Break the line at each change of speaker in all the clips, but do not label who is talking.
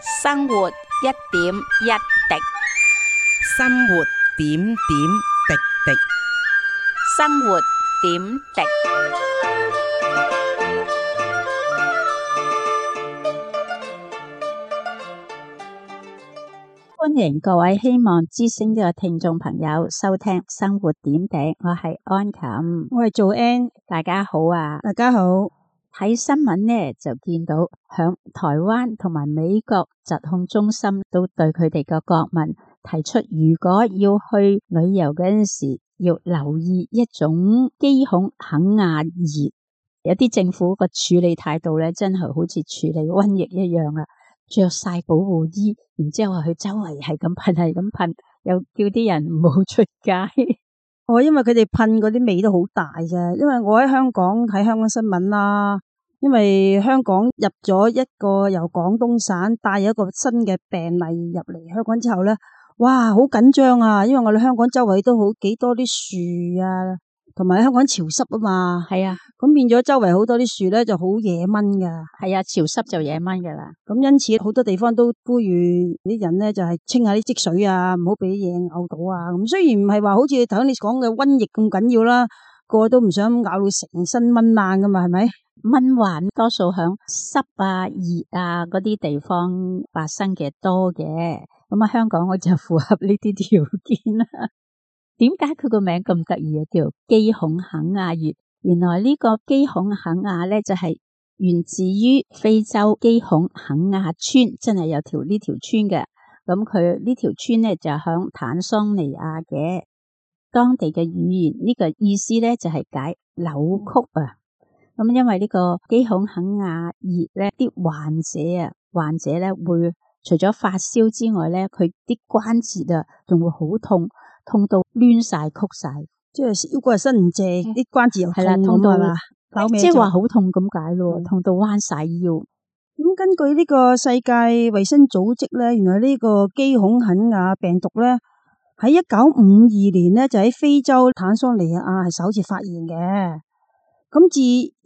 生活一點一滴，
生活點點滴滴。
生活點滴。歡迎各位希望之聲嘅聽眾朋友收聽生活點滴，我係安琴，
我係做 N，
大家好啊！
大家好。
睇新聞呢就見到響台灣同埋美國疾控中心都對佢哋嘅國民提出，如果要去旅遊嗰陣時，要留意一種基孔肯亞熱。有啲政府個處理態度咧，真係好似處理瘟疫一樣啊！着晒保護衣，然之後佢周圍係咁噴，又叫啲人唔好出街。
因為佢哋噴嗰啲味都好大嘅，因為我喺香港睇香港新聞啦，因為香港入咗一個由廣東省帶有一個新嘅病例入嚟香港之後咧，哇，好緊張啊！因為我哋香港周圍都好幾多啲樹啊，同埋香港潮濕啊嘛，
係啊，
咁變咗周圍好多啲樹咧就好惹蚊噶。
係啊，潮濕就惹蚊噶啦。
咁因此好多地方都呼籲啲人咧就係清下啲積水啊，唔好俾嘢咬到啊。咁雖然唔係話好似頭先你講嘅瘟疫咁緊要啦，個個都唔想咬到成身蚊爛噶嘛，係咪？
蚊患多數響濕啊、熱啊嗰啲地方發生嘅多嘅，咁啊香港我就符合呢啲條件啦。點解佢個名咁得意啊？叫基孔肯亞熱。原來呢個基孔肯亞咧就係源自於非洲基孔肯亞村，真係有條呢條村嘅。咁佢呢條村咧就響坦桑尼亞嘅，當地嘅語言呢個意思咧就係解扭曲啊。咁因為呢個基孔肯亞熱咧，啲患者咧會除咗發燒之外咧，佢啲關節啊仲會好痛到攣晒曲晒，
即係腰骨係伸唔直，啲關節又
係啦，痛到即係話好痛咁解咯，痛到彎晒腰。
咁根據呢個世界衛生組織咧，原來呢個基孔肯亞病毒咧喺1952年咧就喺非洲坦桑尼亞係首次發現嘅。咁自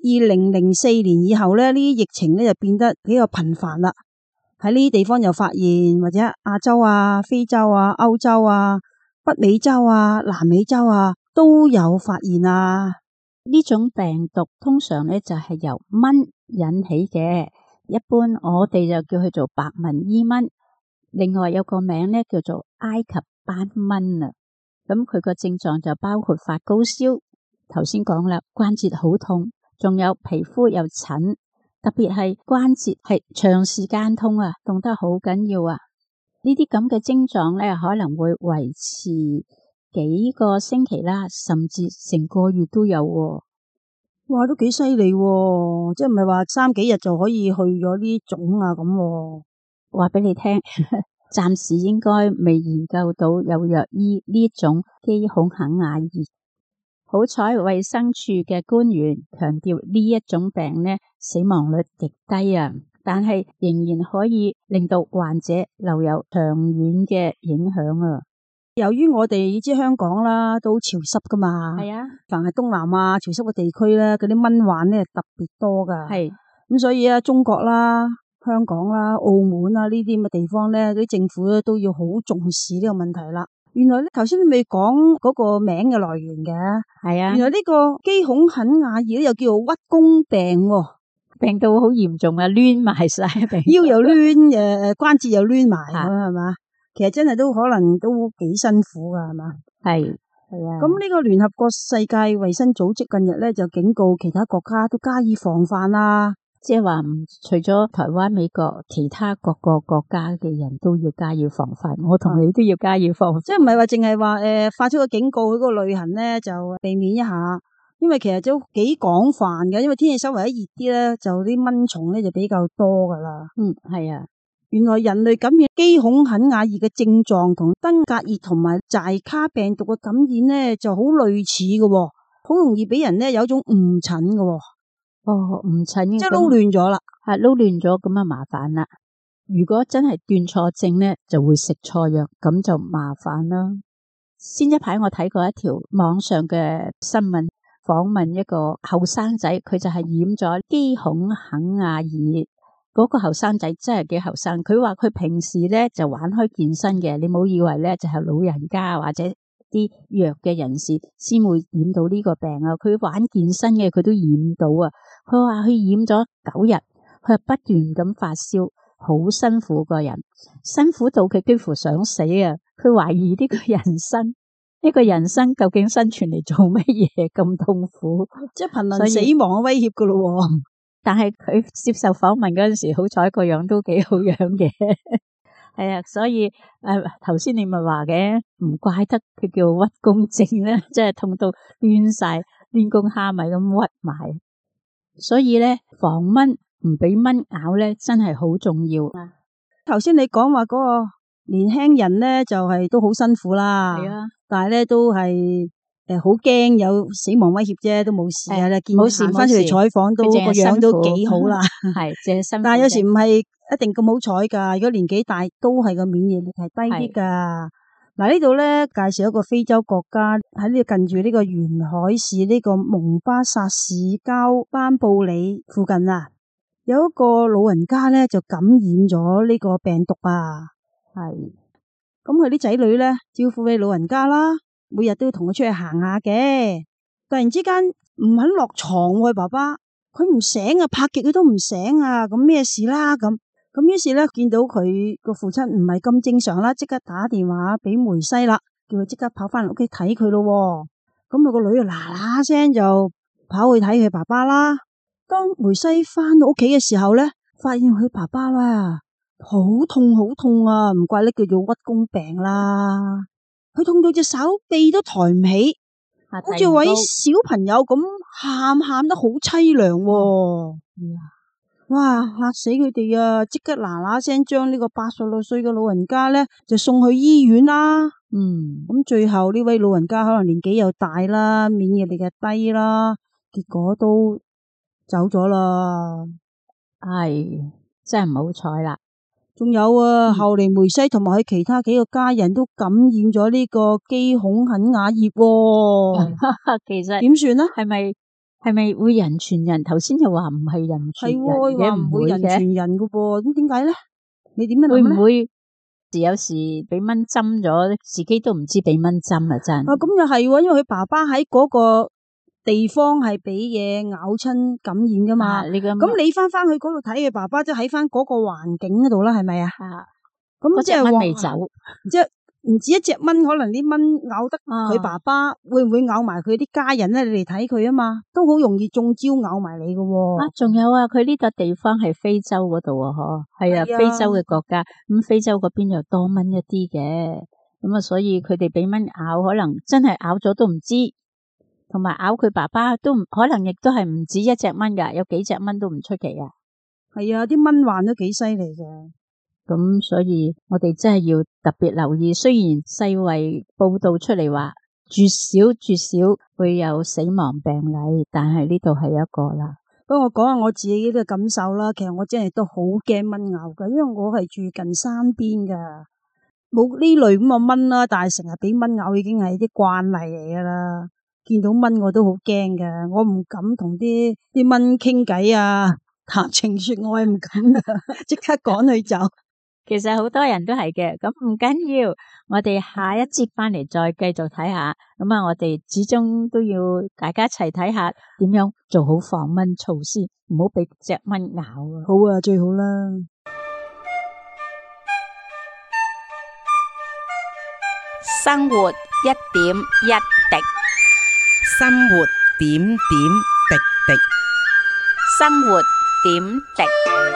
2004年以後咧，呢啲疫情咧就變得比較頻繁啦。喺呢啲地方又發現，或者亞洲啊、非洲啊、歐洲啊、北美洲啊、南美洲啊都有發現啊。
呢種病毒通常咧就係由蚊引起嘅，一般我哋就叫佢做白紋伊蚊。另外有個名咧叫做埃及斑蚊啊。咁佢個症狀就包括發高燒，頭先講啦，關節好痛，仲有皮膚又疹，特別係關節係長時間痛啊，痛得好緊要啊。呢啲咁嘅症狀咧可能會維持幾個星期啦，甚至成個月都有喎。
哇，都幾犀利喎！即係唔係話3幾日就可以去咗呢種啊咁喎。
話俾你聽，暫時應該未研究到有藥醫呢種基孔肯亞熱。好彩衛生署嘅官員強調呢一種病呢死亡率極低啊，但係仍然可以令到患者留有長遠嘅影響啊。
由於我哋知香港啦都潮濕噶嘛，
係啊，
凡係東南亞潮濕嘅地區咧，嗰啲蚊患咧特別多噶。
係
咁所以啊，中國啦、香港啦、澳門啦呢啲咁嘅地方咧，嗰啲政府咧都要好重視呢個問題啦。原來咧，頭先你未講嗰個名嘅來源嘅。
係啊，
原來呢個基孔肯亞熱又叫做屈公病，
病到好嚴重啊，攣埋晒，
腰又攣，關節又攣埋，係嘛？其實真係都可能都幾辛苦噶，係嘛？係啊。咁呢個聯合國世界衛生組織近日咧就警告其他國家都加以防範啦。
即係話除咗台灣、美國，其他各個國家嘅人都要加以防範。我同你都要加以防範。
即係唔係話淨係話發出個警告，嗰個旅行咧就避免一下，因為其實都幾廣泛嘅。因為天氣稍微一熱啲咧，就啲蚊蟲咧就比較多噶啦。
係啊。
原來人類感染基孔肯亞熱嘅症狀同登革熱同埋寨卡病毒嘅感染咧就好類似嘅，好容易俾人咧有一種誤診嘅。
誤診
即係撈亂咗啦，
係撈亂咗咁啊麻煩啦。如果真係斷錯症咧，就會食錯藥，咁就麻煩啦。先一排我睇過一條網上嘅新聞，訪問一個後生仔，佢就係染咗基孔肯亞熱。 嗰個後生仔真係幾後生，佢話佢平時咧就玩開健身嘅，你冇以為咧就係老人家或者啲弱嘅人士先會染到呢個病啊！佢玩健身嘅佢都染到啊！佢話佢染咗9日，佢係不斷咁發燒，好辛苦個人，辛苦到佢幾乎想死啊！佢懷疑呢個人生究竟生存嚟做乜嘢咁痛苦，
即係瀕臨死亡嘅威脅噶咯。
但係佢接受訪問嗰陣時，好彩個樣都幾好樣嘅。係啊，所以頭先你咪話嘅，唔怪得佢叫屈公症咧，即係痛到攣晒，攣公蝦米咁屈埋。所以咧，防蚊唔俾蚊咬咧，真係好重要。
頭先你講話嗰個年輕人咧，就係都好辛苦啦。係啊，但係咧都係好驚有死亡威脅啫，都冇事啊。見佢行翻出嚟採訪都個樣都幾好啦。係，淨係辛苦。但係有時唔係一定咁好彩噶，如果年紀大都係個免疫力係低啲噶。嗱，呢度咧介紹一個非洲國家喺呢近住呢個沿海市呢個蒙巴薩市郊班布里附近啊，有一個老人家咧就感染咗呢個病毒啊。係，咁佢啲仔女咧招呼你老人家啦，每日都要同佢出去行下嘅。突然之間唔肯落床喎，爸爸佢唔醒啊，拍極佢都唔醒啊，咁咩事啦咁？咁於是咧見到佢個父親唔係咁正常啦，即刻打電話俾梅西啦，叫佢即刻跑翻嚟屋企睇佢咯。咁佢個女啊嗱嗱聲就跑去睇佢爸爸啦。當梅西翻到屋企嘅時候咧，發現佢爸爸啦好痛好痛啊，唔怪得叫做屈公病啦。佢痛到隻手臂都抬唔起，好似位小朋友咁喊得好淒涼。哇！嚇死佢哋啊！即刻嗱嗱聲將呢個86歲嘅老人家咧就送去醫院啦。咁最後呢位老人家可能年紀又大啦，免疫力又低啦，結果都走咗啦。
係真係唔好彩啦。
仲有啊，後嚟梅西同埋佢其他幾個家人都感染咗呢個基孔肯雅熱。
其實
點算啊？
係咪會人傳人？頭先又話唔係人傳人嘅，
話唔會人傳人噶噃？咁點解咧？你點樣諗咧？
會唔會有時俾蚊針咗，自己都唔知俾蚊針啊？真
咁又係，因為佢爸爸喺嗰個地方係俾嘢咬親感染噶嘛。咁你翻去嗰度睇佢爸爸，即係喺翻嗰個環境嗰度啦，係咪啊？咁即係
蚊未走，
即係唔止一隻蚊，可能啲蚊咬得佢爸爸，會唔會咬埋佢啲家人咧？你嚟睇佢啊嘛，都好容易中招咬埋你噶。
仲有啊，佢呢個地方係非洲嗰度啊，係啊，非洲嘅國家，咁非洲嗰邊又多蚊一啲嘅，咁啊，所以佢哋俾蚊咬，可能真係咬咗都唔知，同埋咬佢爸爸都唔可能，亦都係唔止一隻蚊噶，有幾隻蚊都唔出奇啊。係啊，啲蚊患都幾犀利嘅。咁所以我哋真係要特別留意，雖然世衛報道出嚟話絕少會有死亡病例，但係呢度係一個啦。不過我講下我自己嘅感受啦，其實我真係都好驚蚊咬噶，因為我係住近山邊噶，冇呢類咁嘅蚊啦，但係成日俾蚊咬已經係啲慣例嚟噶啦。見到蚊我都好驚噶，我唔敢同啲蚊傾偈啊，談情說愛唔敢噶，即刻趕佢走。其實好多人都係嘅，咁唔緊要，我哋下一節翻嚟再繼續睇下。咁啊，我哋始終都要大家一齊睇下點樣做好防蚊措施，唔好俾隻蚊咬啊。好啊，最好啦。
生活一點一滴，生活點點滴滴，
生活點滴。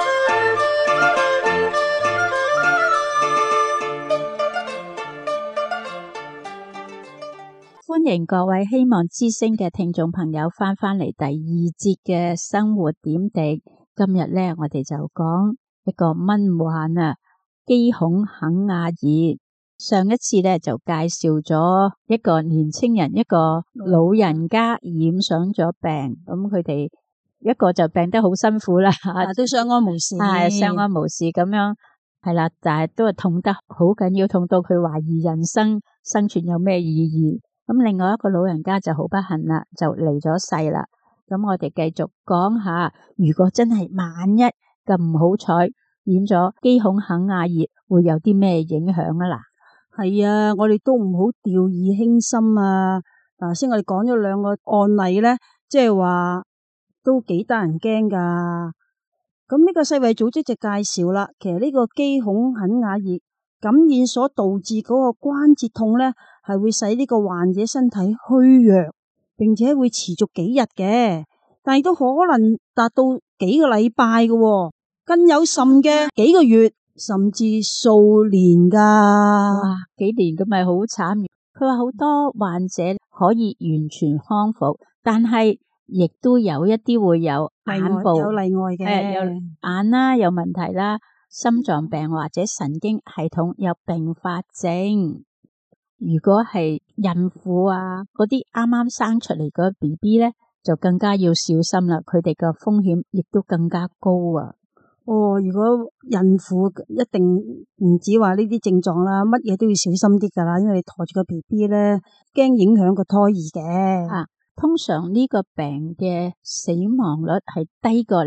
歡迎各位希望之聲嘅聽眾朋友翻嚟第二節嘅生活點滴。今日咧，我哋就講一個蚊患啊，基孔肯雅熱。上一次咧就介紹咗一個年青人，一個老人家染上咗病，咁佢哋一個就病得好辛苦啦，都相安無事，相安無事咁樣，係啦，但係都係痛得好緊要，痛到佢懷疑人生生存有咩意義。咁另外一個老人家就好不幸啦，就離咗世啦。咁我哋繼續講下，如果真係萬一咁唔好彩染咗肌孔肯亞熱，會有啲咩影響啊？嗱，
係啊，我哋都唔好掉以輕心啊！嗱，先我哋講咗兩個案例咧，即係話都幾得人驚噶。咁呢個世衛組織就介紹啦，其實呢個肌孔肯亞熱感染所導致嗰個關節痛咧，係會使呢個患者身體虛弱，並且會持續幾日嘅，但係都可能達到幾個禮拜嘅，更有甚嘅幾個月，甚至數年噶。
哇，幾年咁咪好慘。佢話好多患者可以完全康復，但係亦都有一啲會有眼部
有例外嘅，
有眼啦有問題啦，心臟病或者神經系統有併發症。如果係孕婦啊，嗰啲啱啱生出嚟個 BB 咧，就更加要小心啦，佢哋嘅風險亦都更加高啊。
哦，如果孕婦一定唔止話呢啲症狀啦，乜嘢都要小心啲噶啦，因為你馱住個 BB 咧，驚影響個胎兒嘅。
通常呢個病嘅死亡率係低過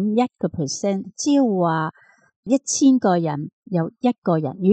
0.1%， 即係話1000個人有一個人，如果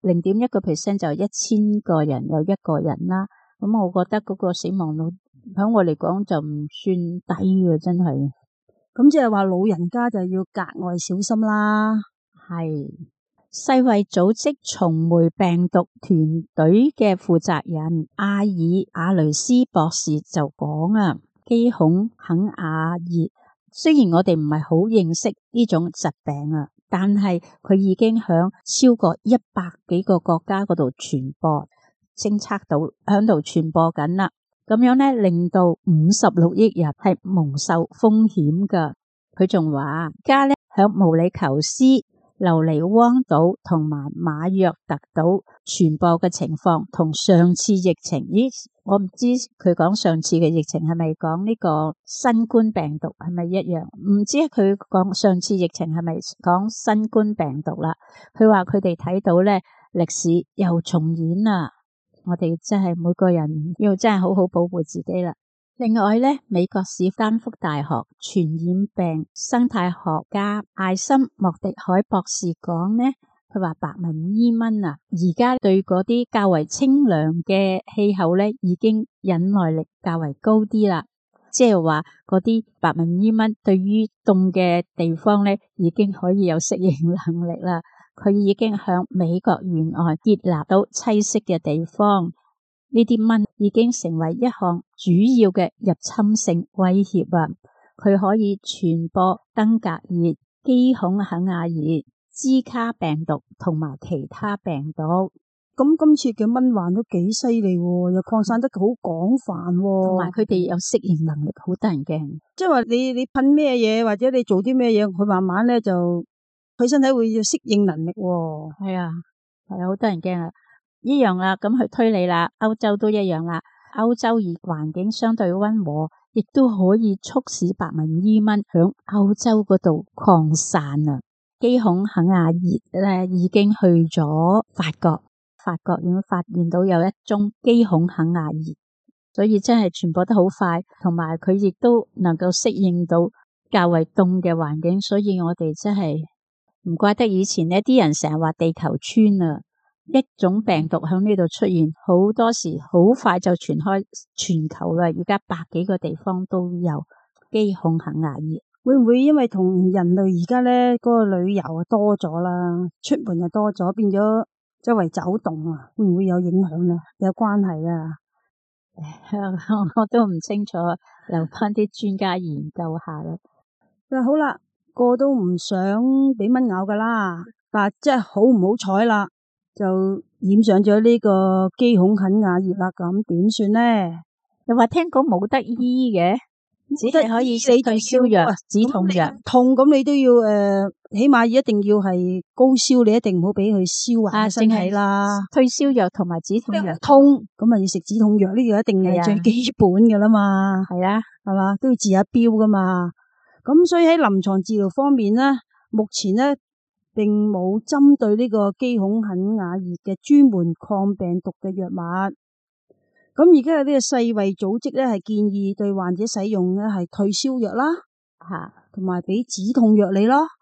0.1%就1000個人有一個人啦。咁我覺得嗰個死亡率喺我嚟講就唔算低嘅，真係。
咁即係話老人家就要格外小心啦。
係世衛組織蟲媒病毒團隊嘅負責人阿爾亞雷斯博士就講啊，肌孔肯亞熱，雖然我哋唔係好認識呢種疾病啊，但係佢已經響超過100幾個國家嗰度傳播，偵測到響度傳播緊啦。咁樣咧，令到56億人係蒙受風險噶。佢仲話，而家咧響毛里求斯、留尼汪島同埋馬約特島傳播嘅情況，同上次疫情，我唔知佢講上次嘅疫情係咪講呢個新冠病毒係咪一樣？唔知佢講上次疫情係咪講新冠病毒啦？佢話佢哋睇到咧歷史又重演啦。我哋真係每個人要真係好好保護自己啦。另外咧，美國史丹福大學傳染病生態學家艾森莫迪海博士講呢，佢話白紋伊蚊啊，而家對嗰啲較為清涼嘅氣候咧，已經忍耐力較為高啲啦。即係話嗰啲白紋伊蚊對於凍嘅地方咧，已經可以有適應能力啦。佢已經向美國沿岸建立到棲息嘅地方，呢啲蚊已經成為一項主要嘅入侵性威脅啊！佢可以傳播登革熱、肌孔肯亞熱、茲卡病毒同埋其他病毒。
咁今次嘅蚊患都幾犀利，又擴散得好廣泛，
同埋佢哋有適應能力，好得人驚。
即係話你噴咩嘢，或者你做啲咩嘢，佢慢慢咧就佢身體會有適應能力。
係啊，好得人驚啊！一樣啦，咁去推理啦，歐洲都一樣啦。歐洲而環境相對溫和，亦都可以促使白紋伊蚊響歐洲嗰度擴散啊。肌孔肯亞熱咧已經去咗法國已經發現到有一宗肌孔肯亞熱，所以真係傳播得好快，同埋佢亦都能夠適應到較為凍嘅環境，所以我哋真係唔怪得以前呢啲人成日話地球村啊。一種病毒喺呢度出現，好多時好快就傳開全球啦。而家100幾個地方都有肌孔肯亞熱。
會唔會因為同人類而家咧嗰個旅遊啊多咗啦，出門又多咗，變咗周圍走動啊？會唔會有影響咧？有關係啊？
我都唔清楚，留翻啲專家研究下啦。
好啦，個都唔想俾蚊咬噶啦，但係真係好唔好彩啦，就染上咗呢個肌孔肯亞熱啦，咁點算咧？
又話聽講冇得醫嘅，只係可以食退燒藥、止痛藥。
痛咁你都要起碼一定要係高燒，你一定唔好俾佢燒壞身體啦。
退燒藥同埋止痛藥。
痛咁啊要食止痛藥，呢個一定係最基本噶啦嘛。 係啊，係嘛，都要治下標噶嘛。咁所以喺臨床治療方面咧，目前咧並冇針對呢個肌孔肯亞熱嘅專門抗病毒嘅藥物。咁而家有呢個世衛組織咧係建議對患者使用咧係退燒藥啦，同埋俾止痛藥你咯。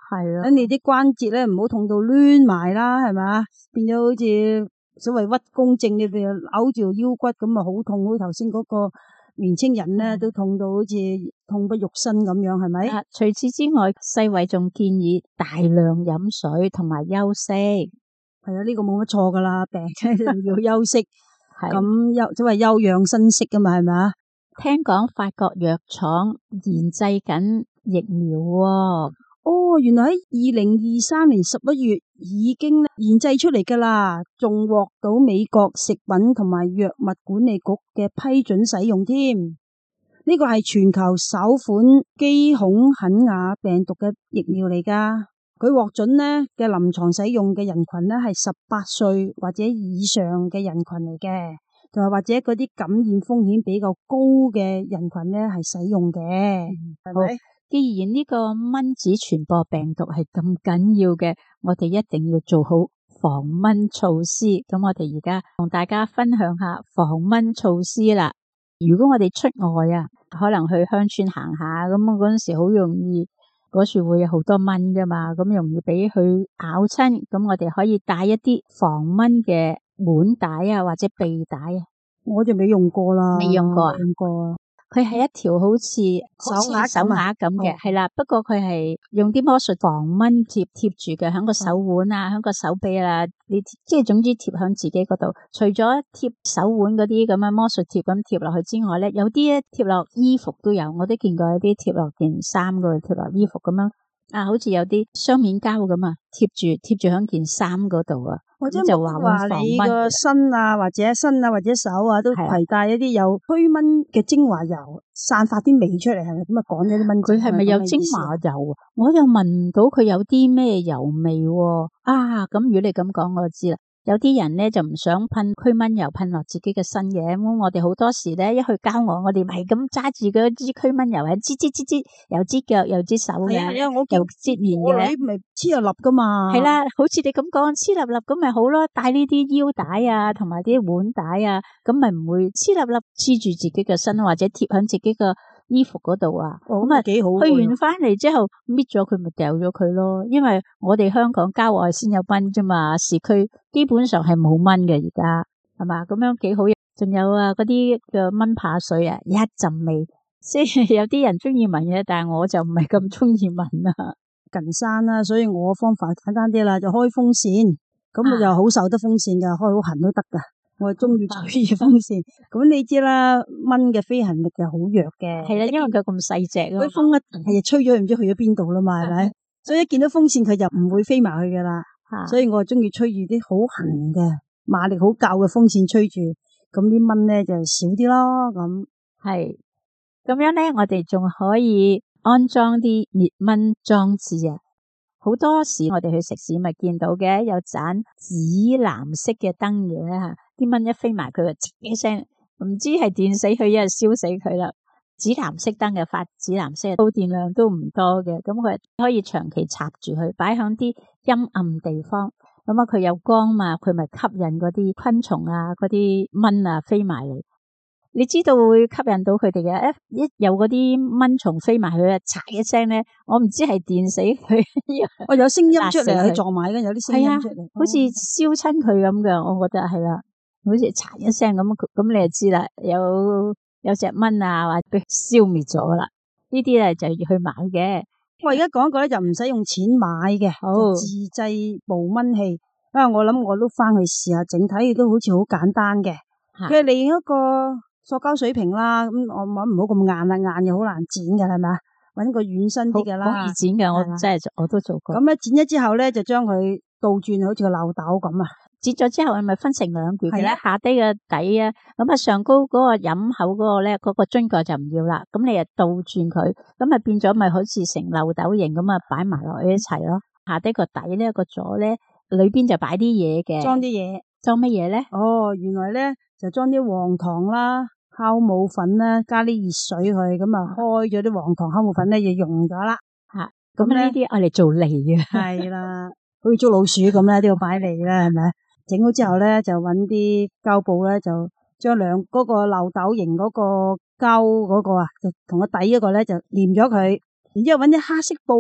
係啊，
等你啲關節咧唔好痛到攣埋啦，係咪？變咗好似所謂屈弓症，你譬如扭住腰骨咁啊，好痛。好似頭先嗰個年青人咧，都痛到好似痛不欲生咁樣，係咪？
除此之外，世衛仲建議大量飲水同埋休息。
係啊，呢個冇乜錯噶啦，病要休息。
係
咁所謂休養生息噶嘛，係咪啊？
聽講法國藥廠研製緊疫苗喎。
哦，原來喺2023年11月已經研製出嚟噶啦，仲獲到美國食品同埋藥物管理局嘅批准使用添。呢個係全球首款基孔肯雅病毒嘅疫苗嚟噶，佢獲准呢嘅臨床使用嘅人群呢係18歲或者以上嘅人群嚟嘅，就係或者嗰啲感染風險比較高嘅人群呢係使用嘅，係咪？
既然呢個蚊子傳播病毒係咁緊要嘅，我哋一定要做好防蚊措施。咁我哋而家同大家分享下防蚊措施啦。如果我哋出外啊，可能去鄉村行下，咁嗰陣時好容易嗰處會有好多蚊噶嘛，咁容易俾佢咬親。咁我哋可以帶一啲防蚊嘅腕帶啊，或者臂帶啊。
我就未用過啦，
未用過啊？
用過啊。
佢係一條好似手鐲咁嘅，係啦。不過佢係用啲魔術防蚊貼住嘅，喺個手腕啊，喺個手臂啊，你即係總之貼響自己嗰度。除咗貼手腕嗰啲咁嘅魔術貼咁貼落去之外咧，有啲咧貼落衣服都有，我都見過有啲貼落件衫嗰度，貼落衣服咁樣啊，好似有啲雙面膠咁啊，貼住響件衫嗰度啊。
或者就話你個身啊，或者手啊，都攜帶一啲有驅蚊嘅精華油，散發啲味出嚟，係咪咁啊？趕咗啲蚊。
佢係咪有精華油啊？我又聞唔到佢有啲咩油味喎。啊，咁如果你咁講，我就知啦。有啲人咧就唔想噴驅蚊油噴落自己嘅身嘅，咁我哋好多時咧一去郊外，我哋係咁揸住嗰支驅蚊油，係支，有支腳有支手嘅，
我
又支面嘅，
你咪黐入粒噶嘛。
係啦，好似你咁講黐立立咁咪好咯，帶呢啲腰帶啊，同埋啲腕帶啊，咁咪唔會黐立立黐住自己嘅身，或者貼響自己嘅衣服嗰度啊，咁啊幾好。去完翻嚟之後搣咗佢咪掉咗佢咯，因為我哋香港郊外先有蚊啫嘛，市區基本上係冇蚊嘅而家，係嘛？咁樣幾好。仲有啊，嗰啲嘅蚊怕水啊，一陣味，即係有啲人中意聞嘅，但係我就唔係咁中意聞啊。
近山啦，所以我方法簡單啲啦，就開風扇，咁我又好受得風扇噶，開好痕都得噶。我係中意吹風扇，咁你知啦，蚊嘅飛行力係好弱嘅。係啦，因為佢咁細隻啊，佢風一係吹咗，唔知去咗邊度啦嘛，係咪？所以一見到風扇佢就唔會飛埋去噶啦。所以我係中意吹住啲好痕嘅馬力好夠嘅風扇吹住，咁啲蚊咧就少啲咯。咁係咁樣咧，我哋仲可以安裝啲滅蚊裝置啊。好多時我哋去食肆咪見到嘅，有盞紫藍色嘅燈嘅吓，啲蚊一飛埋佢就嘰一聲，唔知係電死佢，一係燒死佢啦。紫藍色燈嘅發紫藍色，耗電量都唔多嘅，咁佢可以長期插住佢，擺響啲陰暗地方，咁啊佢有光嘛，佢咪吸引嗰啲昆蟲啊、嗰啲蚊啊飛埋嚟。你知道會吸引到佢哋嘅，一有嗰啲蚊蟲飛埋去啊，嚓一聲咧，我唔知係電死佢，我有聲音出嚟，佢撞埋嘅，有啲聲音出嚟，好似燒親佢咁嘅，我覺得係啦，好似嚓一聲咁你就知啦，有隻蚊啊，或者被消滅咗啦，呢啲咧就要去買嘅。我而家講一個咧就唔使用錢買嘅，自製無蚊器。我諗我都翻去試下，整體都好似好簡單嘅。佢係利用一個塑膠水瓶啦，咁我諗唔好咁硬啦，硬又好難剪嘅，係咪啊？搵個軟身啲嘅啦，好易剪嘅，我都做過。咁咧剪咗之後咧，就將佢倒轉，好似個漏斗咁啊。剪咗之後，咪分成兩橛嘅，下低嘅底啊，咁啊上高嗰個飲口嗰個咧，嗰個樽蓋就唔要啦。咁你啊倒轉佢，咁啊變咗咪好似成漏斗形咁啊，擺埋落去一齊咯。下低個底咧，個座咧，裏邊就擺啲嘢嘅，裝啲嘢，裝乜嘢咧？哦，原來咧就裝啲黃糖啦、酵母粉啦，加啲熱水去，咁啊開咗啲黃糖酵母粉咧，就溶咗啦。吓，咁呢啲我嚟做泥嘅，係啦，好似捉老鼠咁咧，都要擺泥啦，係咪？整好之後咧，就揾啲膠布咧，就將嗰個漏斗形嗰個膠嗰個啊，就同個底嗰個咧就黏咗佢，然之後揾啲黑色布咧，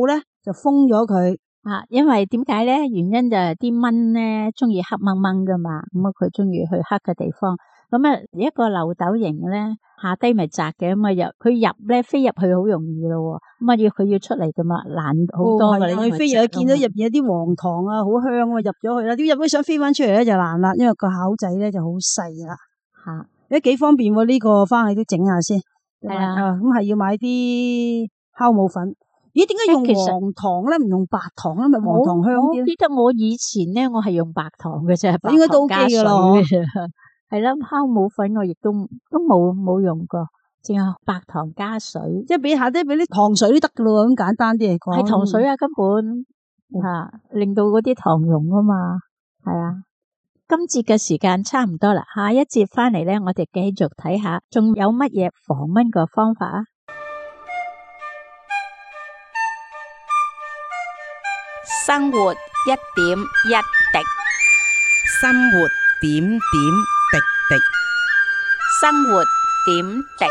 就封咗佢。
因為點解咧？原因就係啲蚊咧中意黑掹掹噶嘛，咁佢中意去黑嘅地方。咁一個漏斗形咧，下低咪窄嘅，咁佢入咧飛入去好容易咯。咁要佢要出嚟噶嘛，難好多噶。
佢飛入去見到入邊有啲黃糖啊，好香啊，入咗去啦。點入咗想飛翻出嚟咧就難啦，因為個口仔咧就好細啦。都幾方便喎，呢個翻去都整下先。
係啊，
咁係要買啲酵母粉。咦，點解用黃糖咧，唔用白糖咧？咪黃糖香啲咧？
我記得我以前咧，我係用白糖嘅啫，
應該都 OK 噶咯。
係啦，酵母粉我亦都冇用過，淨係白糖加水，
即係俾下低俾啲糖水都得噶咯，咁簡單啲嚟講。
係糖水啊，根本令到嗰啲糖溶啊嘛。係啊，今節嘅時間差唔多啦，下一節翻嚟咧，我哋繼續睇下仲有乜嘢防蚊嘅方法啊。
生活一點一滴，生活點點滴滴，
生活點滴。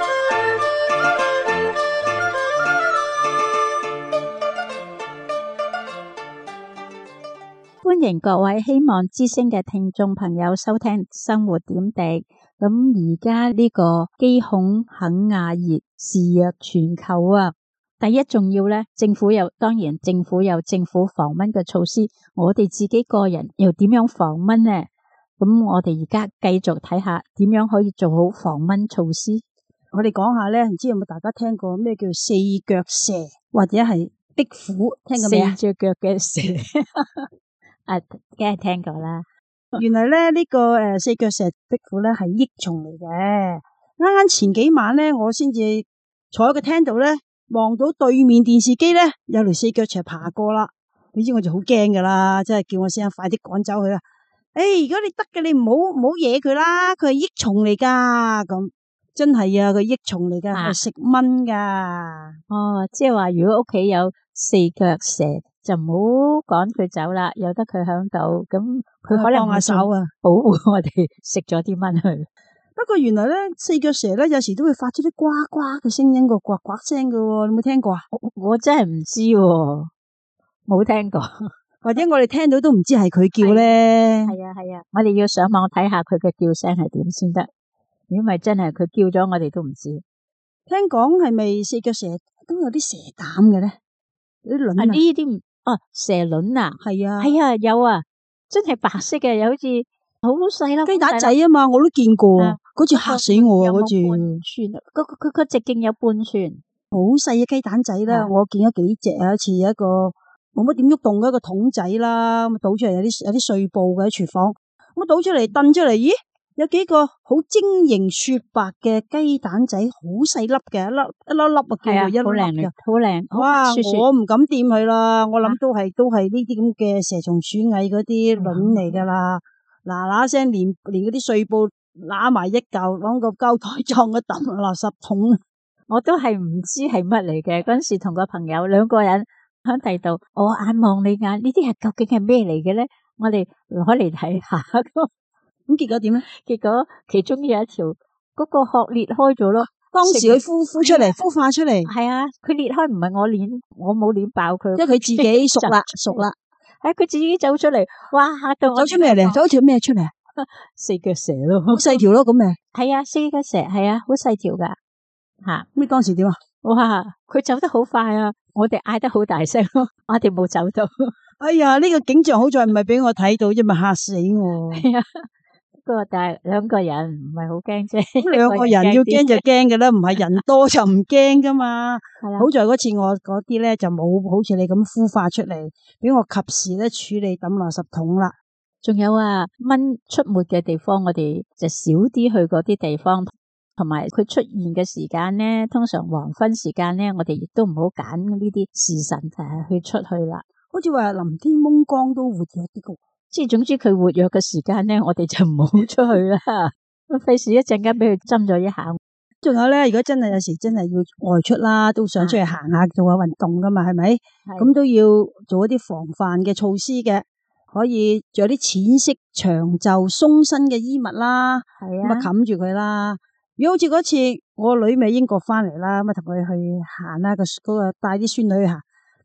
歡迎各位希望之聲嘅聽眾朋友收聽生活點滴。咁而家呢個基孔肯亞熱肆虐全球啊！第一重要咧，當然政府有政府防蚊嘅措施，我哋自己個人又點樣防蚊呢？咁我哋而家繼續睇下點樣可以做好防蚊措施。
我哋講下咧，唔知有冇大家聽過咩叫四腳蛇或者係壁虎？聽過未啊？
四隻腳嘅蛇，梗係聽過啦。
原來咧呢個四腳蛇壁虎咧係益蟲嚟嘅。啱啱前幾晚咧，我先至坐喺個廳度咧。望到對面電視機咧有條四腳蛇爬過啦，你知我就好驚噶啦，真係叫我先快啲趕走佢啦。如果你得嘅，你唔好惹佢啦，佢係益蟲嚟噶，咁真係啊，佢益蟲嚟噶，係食蚊噶。
即係話如果屋企有四腳蛇，就唔好趕佢走啦，由得佢響度，咁佢可能
幫下手啊，
保護我哋食咗啲蚊去。
不過原來咧，四腳蛇咧有時都會發出啲呱呱嘅聲音，個呱呱聲嘅，你有冇聽過啊？
我真係唔知，冇聽過，
或者我哋聽到都唔知係佢叫咧。
係啊，我哋要上網睇下佢嘅叫聲係點先得。如果唔係真係佢叫咗，我哋都唔知。
聽講係咪四腳蛇都有啲蛇膽嘅咧？啲卵啊？
呢啲蛇卵啊？係啊，有啊，真係白色嘅，又好似好細粒雞
蛋仔啊嘛，我都見過，嗰次嚇死我啊！嗰次
佢直徑有半寸，
好細嘅雞蛋仔啦。我見咗幾隻啊，好似一個冇乜點喐動嘅一個桶仔啦，咁倒出嚟有啲碎布嘅喺廚房，咁倒出嚟燉出嚟，咦，有幾個好晶瑩雪白嘅雞蛋仔，好細粒嘅，一粒啊，叫做一粒嘅，
好靚。
哇！我唔敢掂佢啦，我諗都係呢啲咁嘅蛇蟲鼠蟻嗰啲卵嚟噶啦。嗱聲連嗰啲碎布揦埋一嚿，攞個膠袋裝咗抌落垃圾桶。
我都係唔知係乜嚟嘅。嗰陣時同個朋友兩個人喺第度，我眼望你眼，呢啲係究竟係咩嚟嘅咧？我哋攞嚟睇下。
咁結果點咧？
結果其中有一條嗰個殼裂開咗咯。
當時佢孵化出嚟。
係啊，佢裂開唔係我冇捏爆佢，
即係佢自己熟啦。
佢自己走出嚟，哇！嚇到我。
走出咩嚟？走條咩出嚟？
四腳蛇咯，
好細條咯，咁咪
係啊，四腳蛇係啊，好細條噶吓。
咁你當時點啊？
哇！佢走得好快啊，我哋嗌得好大聲咯，我哋冇走到。
哎呀，呢個景象好在唔係俾我睇到，因為嚇死我。
係啊，不過但係兩個人唔係好驚啫。
咁兩個人要驚就驚嘅啦，唔係人多就唔驚噶嘛。係啊，好在嗰次我嗰啲咧就冇好似你咁孵化出嚟，俾我及時咧處理抌垃圾桶啦。
仲有啊，蚊出沒嘅地方，我哋就少啲去嗰啲地方，同埋佢出現嘅時間咧，通常黃昏時間咧，我哋亦都唔好揀呢啲時辰去出去啦。
好似話林天蒙光都活躍啲嘅，
即係總之佢活躍嘅時間咧，我哋就唔好出去啦，費事一陣間俾佢針咗一下。
仲有咧，如果真係有時真係要外出啦，都想出去行下做下運動噶嘛，係咪？咁都要做一啲防範嘅措施嘅。可以着啲淺色長袖鬆身嘅衣物啦，咁啊冚住佢啦。如果好似嗰次我女咪英國翻嚟啦，咁啊同佢去行啦，個帶啲孫女行，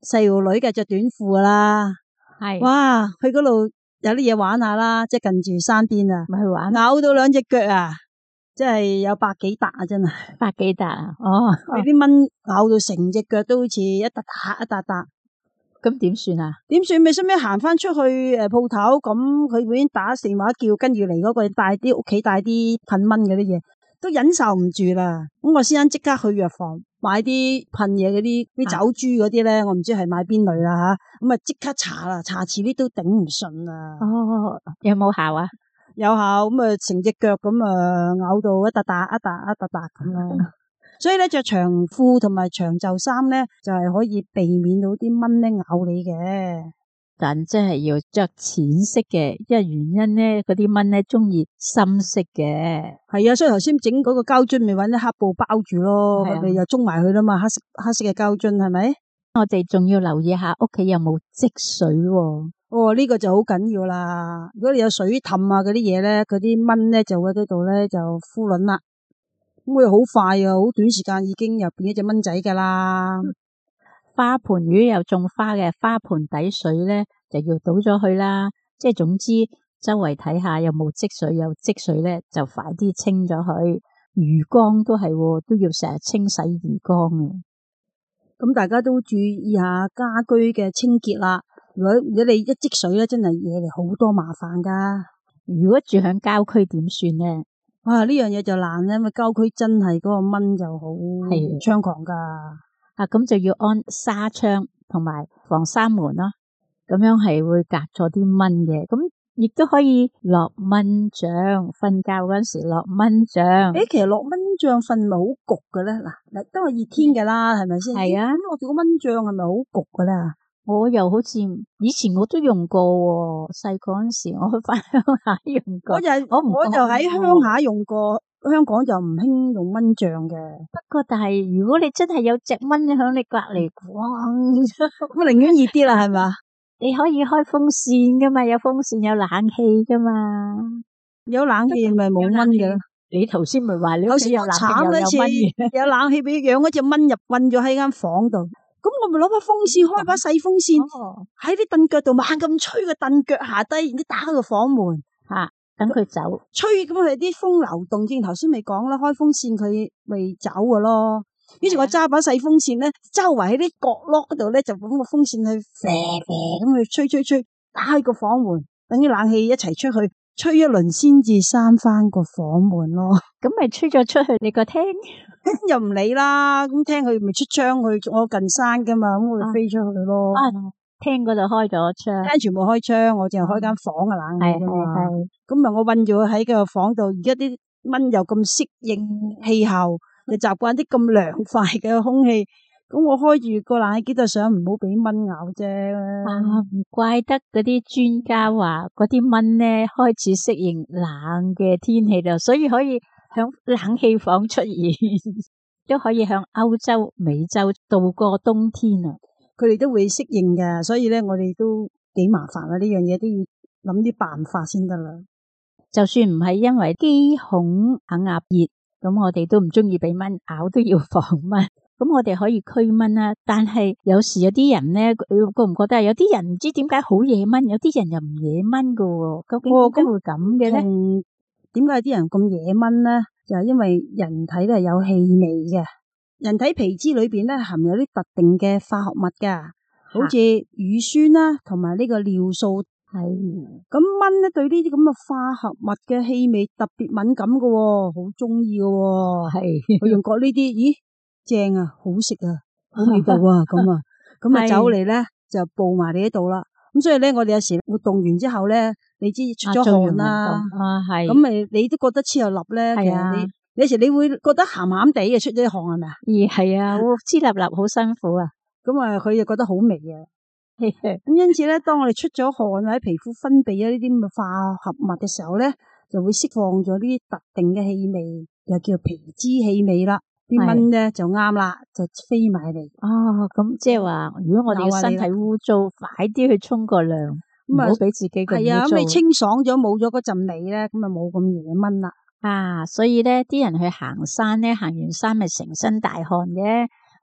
細路女嘅着短褲啦。
係
哇，去嗰度有啲嘢玩下啦，即係近住山邊啊，
咪去玩
咬到兩隻腳啊，真係有百幾笪啊，真係。
百幾笪啊？哦，
俾啲蚊咬到成隻腳都好似一笪笪一笪笪。
咁點算啊？
點算咪？使唔使行翻出去鋪頭？咁佢已經打電話叫，跟住嚟嗰個帶啲屋企帶啲噴蚊嗰啲嘢，都忍受唔住啦。咁我先生即刻去藥房買啲噴嘢嗰啲走豬嗰啲咧，我唔知係買邊類啦吓。咁啊即刻搽啦，搽遲啲都頂唔順啊。
哦，有冇效啊？
有效，咁啊成隻腳咁啊咬到一笪笪一笪一笪笪咁咯。所以咧着長褲同埋長袖衫咧，就係可以避免到啲蚊咧咬你嘅。
但即係要着淺色嘅，因為原因咧，嗰啲蚊咧中意深色嘅。
係啊，所以頭先整嗰個膠樽咪搵啲黑布包住咯，咪又中埋佢啦嘛，黑色嘅膠樽係咪？
我哋仲要留意下屋企有冇積水喎。
哦，呢個就好緊要啦。如果你有水氹啊嗰啲嘢咧，嗰啲蚊咧就喺呢度咧就孵卵啦。咁會好快啊，好短時間已經又變一隻蚊仔噶啦。
花盆如果有種花嘅，花盆底水咧就要倒咗去啦。即係總之周圍睇下有冇積水，有積水咧就快啲清咗佢。魚缸都係都要成日清洗魚缸嘅。
咁大家都注意下家居嘅清潔啦。如果你一積水咧，真係惹嚟好多麻煩噶。
如果住響郊區點算咧？
哇！呢樣嘢就難咧，因為郊區真係嗰個蚊就好猖狂噶。
啊，咁就要安紗窗同埋防紗門咯，咁樣係會隔咗啲蚊嘅。咁亦都可以落蚊帳，瞓覺嗰陣時落蚊帳。
其實落蚊帳瞓咪好焗嘅咧？嗱，都係熱天嘅啦，係咪先？
係啊。
咁落住個蚊帳係咪好焗嘅咧？
我又好似以前我都用過喎，細個嗰陣時我去翻鄉下用過。我
就喺鄉下用過，香港就唔興用蚊帳嘅。
不過但係如果你真係有隻蚊響你隔籬，哇！
咁寧願熱啲啦，係嘛？
你可以開風扇噶嘛，有風扇有冷氣噶嘛，
有冷氣咪冇蚊嘅。
你頭先咪話你屋企有冷氣又有蚊嘅，
有冷氣俾養嗰隻蚊入困咗喺間房度。咁我咪攞把風扇，開把細風扇喺啲凳腳度猛咁吹個凳腳下低，然之後打開個房門
吓，等佢走，
吹咁佢啲風流動。正頭先咪講啦，開風扇佢咪走噶咯。於是我揸把細風扇咧，周圍喺啲角落嗰度咧，就咁個風扇去啡咁去吹，打開個房門，等啲冷氣一齊出去，吹一輪先至閂翻個房門咯。
咁咪吹咗出去你個廳？
又唔理啦，咁聽佢咪出窗去，我近山噶嘛，咁我咪飛出去咯。
廳嗰度開咗窗，
廳全部開窗，我淨係開間房嘅冷氣啫嘛。咁啊，我韞住喺個房度，而家啲蚊又咁適應氣候，又習慣啲咁涼快嘅空氣，咁我開住個冷氣機就想唔好俾蚊咬啫。
唔怪得嗰啲專家話嗰啲蚊咧開始適應冷嘅天氣啦，所以可以響冷氣房出現，都可以響歐洲、美洲度過冬天啊！
佢哋都會適應嘅，所以咧我哋都幾麻煩啊！呢樣嘢都要諗啲辦法先得啦。就算唔係因為
肌孔硬壓熱，咁我哋都唔中意俾蚊咬，都要防蚊。咁我哋可以驅蚊啦，但係有時有啲人咧，覺唔覺得有啲人唔知點解好惹蚊，有啲人又唔惹蚊噶？究竟點解會咁嘅咧？
點解有啲人咁惹蚊咧？就係因為人體咧有氣味嘅，人體皮脂裏邊咧含有啲特定嘅化學物噶，好似乳酸啦，同埋呢個尿素。係咁蚊咧對呢啲咁嘅化學物嘅氣味特別敏感噶，好中意噶。係我用過呢啲，咦，正啊，好食啊，好味道啊，咁啊，咁啊走嚟咧就報埋你呢度啦。咁所以咧，我哋有時活動完之後咧，你知出咗汗啦，
係
咁咪你都覺得黐又立咧。其實你有時你會覺得鹹鹹地嘅，出咗汗係咪啊？
係啊，黐立立好辛苦啊。
咁啊，佢就覺得好味啊。咁因此咧，當我哋出咗汗或者皮膚分泌咗呢啲咁嘅化合物嘅時候咧，就會釋放咗呢啲特定嘅氣味，又叫皮脂氣味啦。啲蚊咧就啱啦，就飛埋嚟。
咁即係話，如果我哋嘅身體污糟，快啲去沖個涼，唔好俾自己咁污糟。係啊，咁你
清爽咗，冇咗嗰陣味咧，咁啊冇咁惹蚊啦。
所以咧，啲人去行山咧，行完山咪成身大汗嘅。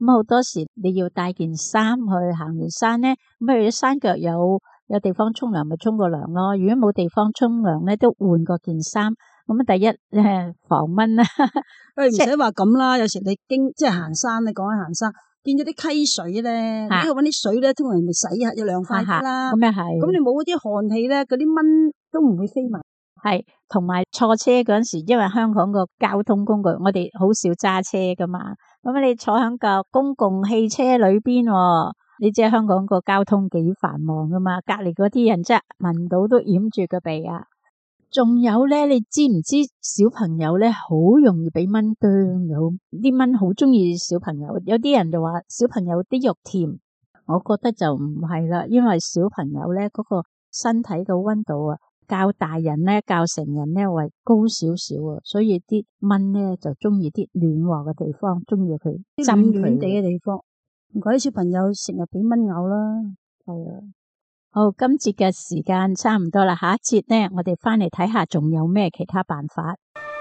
咁好多時你要帶件衫去行完山咧，咁譬如山腳有地方沖涼咪沖個涼咯。如果冇地方沖涼咧，都換過件衫。咁第一防蚊啦。
唔使話咁啦，有時你即係行山，你講緊行山，見咗啲溪水咧，你去搵啲水咧，通常咪洗下要涼快啲啦。
咁又係。咁
你冇嗰啲寒氣咧，嗰啲蚊都唔會飛埋。
係，同埋坐車嗰陣時，因為香港個交通工具，我哋好少揸車噶嘛。咁你坐喺個公共汽車裏邊，你知香港個交通幾繁忙噶嘛？隔籬嗰啲人真係聞到都掩住個鼻啊！仲有咧，你知唔知小朋友咧好容易俾蚊叮？有啲蚊好中意小朋友，有啲人就話小朋友啲肉甜，我覺得就唔係啦，因為小朋友咧嗰個身體嘅溫度啊，較大人咧、較成人咧為高少少啊，所以啲蚊咧就中意啲暖和嘅地方，中意佢
浸暖地嘅地方。唔怪啲小朋友成日俾蚊咬啦。
係啊。好，今節嘅時間差唔多啦，下一節呢，我哋翻嚟睇下仲有咩其他辦法。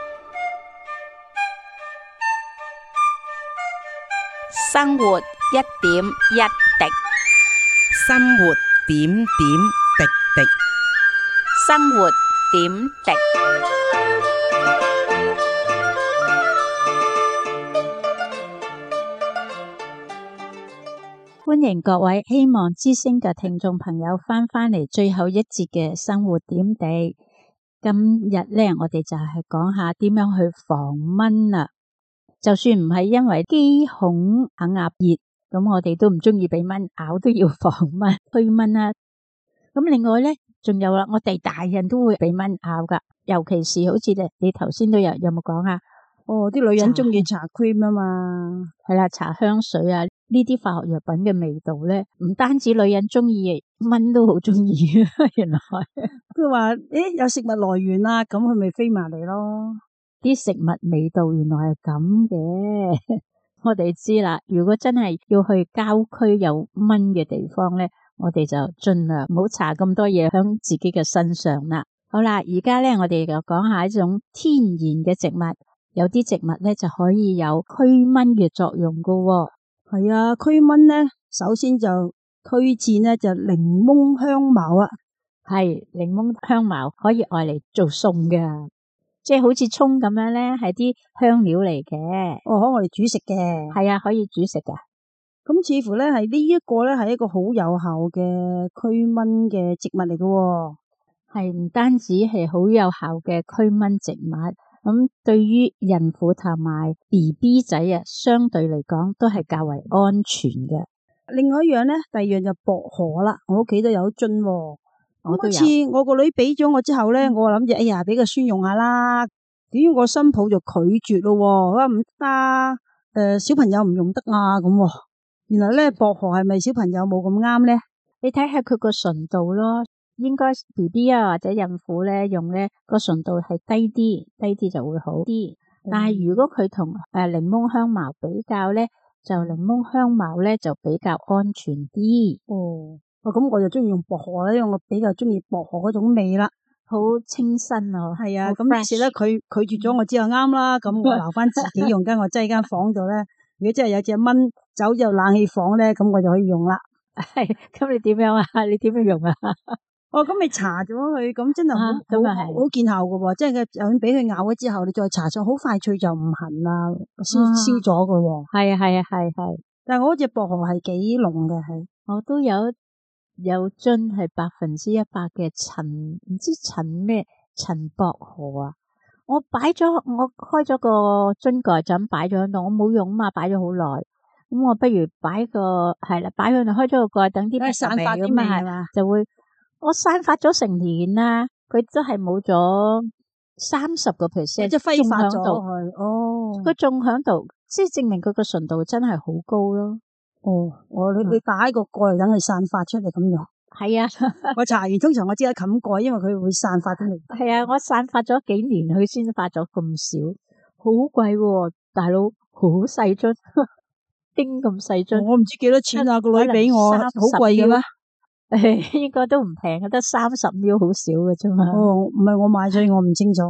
生活一點一滴，生活點點滴滴，
生活點滴。歡迎各位希望之聲嘅聽眾朋友翻嚟最後一節嘅生活點滴。今日呢，我哋就係講下點樣去防蚊啦。就算唔係因為肌孔硬壓熱，咁我哋都唔中意俾蚊咬，都要防蚊驅蚊啦。咁另外呢，仲有啦，我哋大人都會俾蚊咬噶，尤其是好似你頭先都有冇講啊？
啲女人中意搽 cream 啊嘛，
係啦，搽香水啊，呢啲化學藥品嘅味道咧，唔單止女人中意，蚊都好中意。原來
佢話有食物來源啦，咁佢咪飛埋嚟咯。
啲食物味道原來係咁嘅。我哋知啦，如果真係要去郊區有蚊嘅地方咧，我哋就盡量唔好搽咁多嘢響自己嘅身上啦。好啦，而家咧我哋就講下一種天然嘅植物。有啲植物咧就可以有驅蚊嘅作用噶喎。
係啊，驅蚊咧，首先就推薦咧就檸檬香茅啊。
係檸檬香茅可以愛嚟做餸噶，即係好似蔥咁樣咧，係啲香料嚟嘅。
可我哋煮食嘅。
係啊，可以煮食噶。
咁似乎咧係呢一個咧係一個好有效嘅驅蚊嘅植物嚟噶喎。
係唔單止係好有效嘅驅蚊植物。咁對於孕婦同埋 BB 仔啊，相對嚟講都係較為安全嘅。
另外一樣咧，第二樣就薄荷啦。我屋企都有一樽，
我都有。
次我個女俾咗我之後咧，我諗住哎呀俾個孫用下啦。點知我新抱就拒絕咯，佢話唔得，小朋友唔用得啊咁。原來咧薄荷係咪小朋友冇咁啱咧？
你睇下佢個純度咯。應該 BB 啊或者孕婦咧用咧個純度係低啲就會好啲。但係如果佢同檸檬香茅比較咧，就檸檬香茅咧就比較安全啲。
咁我就中意用薄荷啦，因為我比較中意薄荷嗰種味啦，
好清新啊。
係啊，咁於是咧佢拒絕咗我之後啱啦，咁我留翻自己用，跟我擠喺間房度咧。如果真係有隻蚊走入冷氣房咧，咁我就可以用啦。
係，咁你點樣啊？你點樣用啊？
咁咪搽咗佢，咁真係好見效噶喎！即係佢就算俾佢咬咗之後，你再搽上，好快脆就唔痕啦，燒咗噶喎。係
啊。
但係我嗰隻薄荷係幾濃嘅，係。
我都有樽係100%嘅陳，唔知陳薄荷啊。我開咗個樽蓋就咁擺咗喺度，我冇用嘛，擺咗好耐。咁我不如擺喺度，開咗個蓋，等啲
散發啲味係嘛，
就會。我散發咗成年啦，佢都係冇咗30%，
即係揮發咗
去。佢仲響度，即係證明佢個純度真係好高咯。
你打個蓋嚟等佢散發出嚟咁樣。
係啊，我
搽完通常我知得冚蓋，因為佢會散發啲味。
係啊，我散發咗幾年，佢先發咗咁少，好貴喎，大佬，好細樽，丁咁細樽。
我唔知幾多錢啊，個女俾我，好貴嘅咩？
應該都唔平，得30ml好少嘅啫嘛。
唔係我買，所以我唔清楚。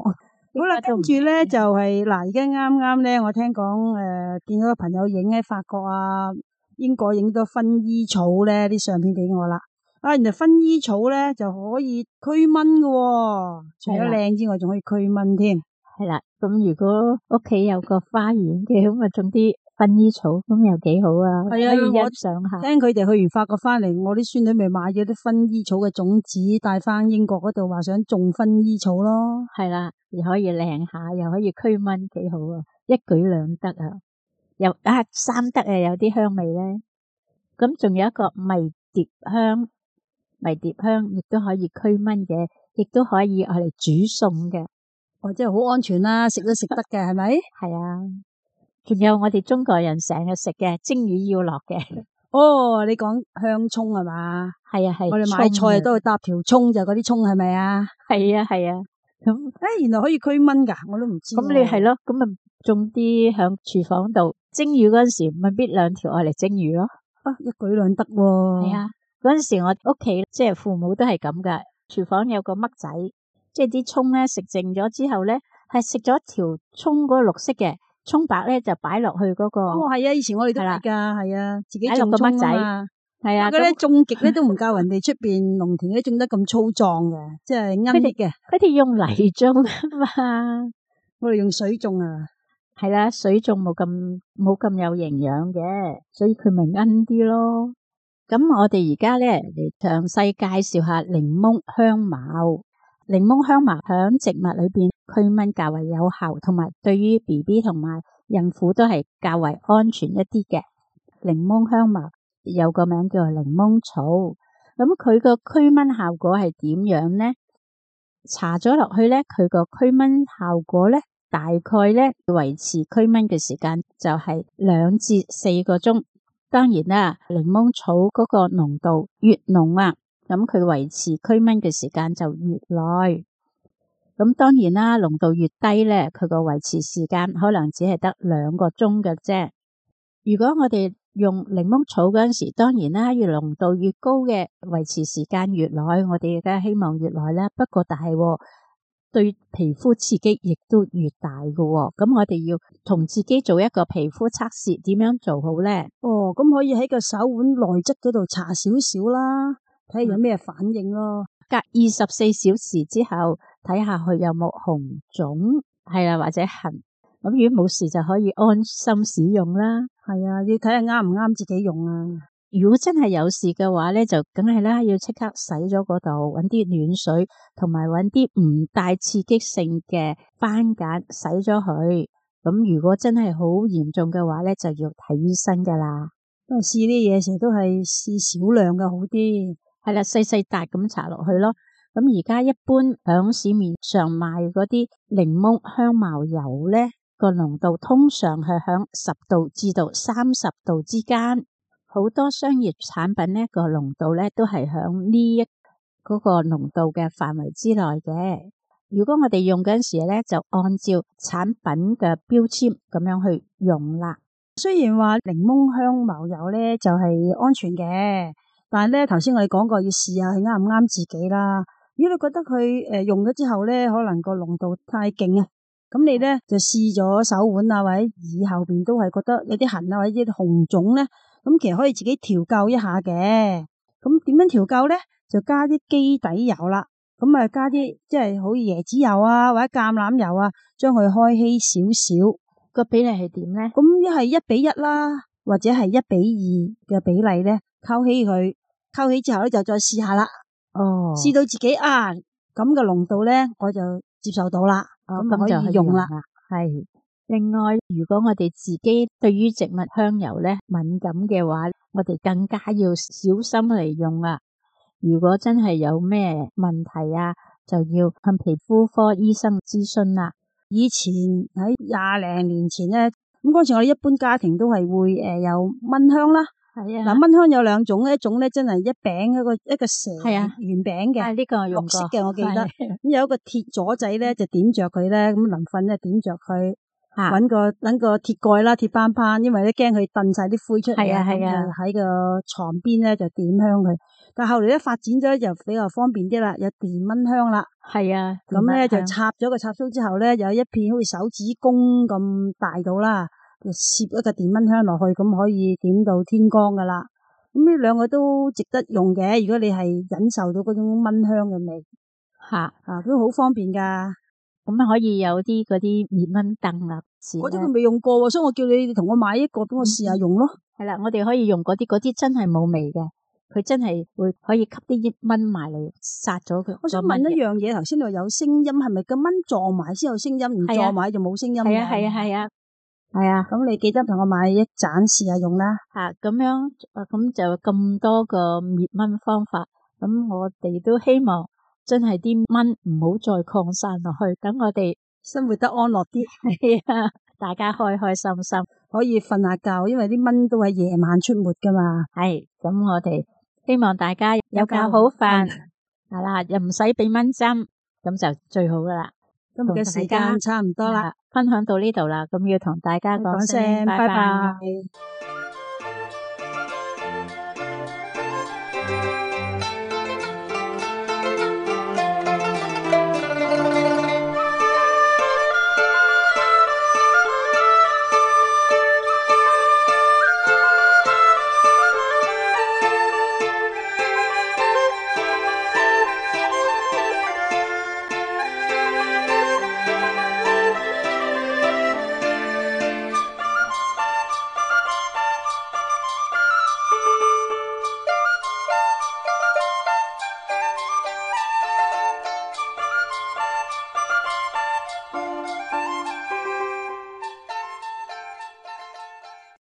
好啦，跟住咧就係嗱，而家啱啱咧，我聽講見到個朋友影喺法國啊、英國影到薰衣草咧啲相片俾我啦。啊，原來薰衣草咧就可以驅蚊嘅喎，除咗靚之外，仲可以驅蚊添。
係啦，咁如果屋企有個花園嘅，咁啊種啲薰衣草，咁又幾好啊，可以欣賞下。
聽佢哋去完法國翻嚟，我啲孫女咪買咗啲薰衣草嘅種子帶翻英國嗰度，話想種薰衣草咯。
係啦，又可以靚下，又可以驅蚊，幾好啊，一舉兩得啊，又三得啊，有啲香味咧。咁仲有一個迷迭香，迷迭香亦都可以驅蚊嘅，亦都可以我嚟煮餸嘅。
哦，即係好安全啦，食都食得嘅，係咪？
係啊，仲有我哋中國人成日食嘅蒸魚要落嘅。
哦，你講香蔥係嘛？
係啊係。
我哋買菜都會搭條蔥，就嗰啲蔥係咪啊？
係啊係啊。咁
原來可以驅蚊噶，我都唔知。
咁你係咯，咁咪種啲響廚房度蒸魚嗰陣時，咪搣兩條愛嚟蒸魚咯。
一舉兩得喎。係啊，
嗰陣時我屋企即係父母都係咁噶，廚房有個嘜仔。即係啲蔥咧食剩咗之後咧，係食咗條蔥嗰個綠色嘅蔥白咧，就擺落去嗰個。哦，係啊，以前我哋都係噶，係啊，自己種蔥仔。係啊，嗰啲種極咧都唔夠人哋出邊農田嗰啲種得咁粗壯嘅，即係奀啲嘅。 佢哋用泥種啊嘛，
我哋用水種啊。
係啦，水種冇咁有營養嘅，所以佢咪奀啲咯。咁我哋而家咧嚟詳細介紹下檸檬香茅。檸檬香茅響植物裏邊驅蚊較為有效，同埋對於 BB 同埋孕婦都係較為安全一啲嘅。檸檬香茅有個名叫做檸檬草，咁佢個驅蚊效果係點樣呢？搽咗落去咧，佢個驅蚊效果咧，大概咧維持驅蚊嘅時間就係2至4個鐘。當然啦，檸檬草嗰個濃度越濃啊，咁佢維持驅蚊嘅時間就越耐。咁當然啦，濃度越低咧，佢個維持時間可能只係得2個鐘嘅啫。如果我哋用檸檬草嗰陣時，當然啦，越濃度越高嘅維持時間越耐，我哋梗係希望越耐啦。不過但係對皮膚刺激亦都越大嘅。咁我哋要同自己做一個皮膚測試，點樣做好咧？
哦，咁可以喺個手腕內側嗰度搽少少啦，睇下有咩反應咯。
隔24小時之後睇下佢有冇紅腫，係啦，或者痕。咁如果冇事就可以安心使用啦。
係啊，要睇下啱唔啱自己用啊。
如果真係有事嘅話咧，就梗係啦，要即刻洗咗嗰度，搵啲暖水，同埋搵啲唔帶刺激性嘅番梘洗咗佢。咁如果真係好嚴重嘅話咧，就要睇醫生噶啦。
不過試啲嘢時都係試少量嘅好啲。
係啦，細細笪咁搽落去咯。咁而家一般響市面上賣嗰啲檸檬香茅油咧，個濃度通常係響10度至到30度之間。好多商業產品呢個濃度咧都係響呢嗰個濃度嘅範圍之內嘅。如果我哋用嗰陣時咧，就按照產品嘅標籤咁樣去用啦。
雖然話檸檬香茅油咧就係安全嘅，但係咧頭先我哋講過要試下係啱唔啱自己啦。如果你覺得佢用咗之後咧，可能個濃度太勁啊，咁你咧就試咗手腕啊或者耳後邊都係覺得有啲痕啊或者啲紅腫咧。咁其實可以自己調校一下嘅，咁點樣調校咧？就加啲基底油啦，咁啊加啲即係好似椰子油啊或者橄欖油啊，將佢開稀少少。
個比例係點咧？
咁一係1:1啦，或者係1:2嘅比例咧，溝起佢，溝起之後咧就再試下啦。
哦，
試到自己咁嘅濃度咧，我就接受到啦，咁就可以用啦。
係。另外，如果我哋自己對於植物香油咧敏感嘅話，我哋更加要小心嚟用啦。如果真係有咩問題啊，就要向皮膚科醫生諮詢啦。
以前喺20零年前咧，咁嗰時我哋一般家庭都係會有蚊香啦。
係啊，
嗱，蚊香有2種，一種咧真係一餅一個蛇圓餅嘅，
呢個
綠色嘅我記得。
咁
有一個鐵座仔咧就點着佢咧，咁臨瞓咧點着佢。
嚇
搵個鐵蓋啦，鐵斑斑，因為咧驚佢燉晒啲灰出嚟，
係啊係啊
咁就喺個床邊咧就點香佢。但後嚟咧發展咗就比較方便啲啦，有電蚊香啦。
係啊，
咁咧就
電蚊香
插咗個插蘇之後咧，有一片好似手指公咁大到啦，就攝一個電蚊香落去，咁可以點到天光噶啦。咁呢兩個都值得用嘅，如果你係忍受到嗰種蚊香嘅味，
嚇，
都好方便噶。
咁可以有啲嗰啲滅蚊燈啊，
嗰啲佢未用過喎，所以我叫你同我買一個，俾我試下用咯。
係啦，我哋可以用嗰啲真係冇味嘅，佢真係會可以吸啲蚊埋嚟殺咗佢。
我想問一樣嘢，頭先你話有聲音，係咪個蚊撞埋先有聲音，唔撞埋就冇聲音嘅？
係啊係啊係啊係啊。
咁你記得同我買一盞試下用啦。
嚇，咁樣咁就咁多個滅蚊方法，咁我哋都希望真係啲蚊唔好再擴散落去，等我哋
生活得安樂啲，
係啊，大家開開心心，
可以瞓下覺，因為啲蚊都係夜晚出沒噶嘛。
係咁，我哋希望大家有覺好瞓，係啦，又唔使俾蚊針，咁就最好噶啦。
今日嘅時間差唔多啦，
分享到呢度啦，咁要同大家講聲
拜
拜拜。
拜。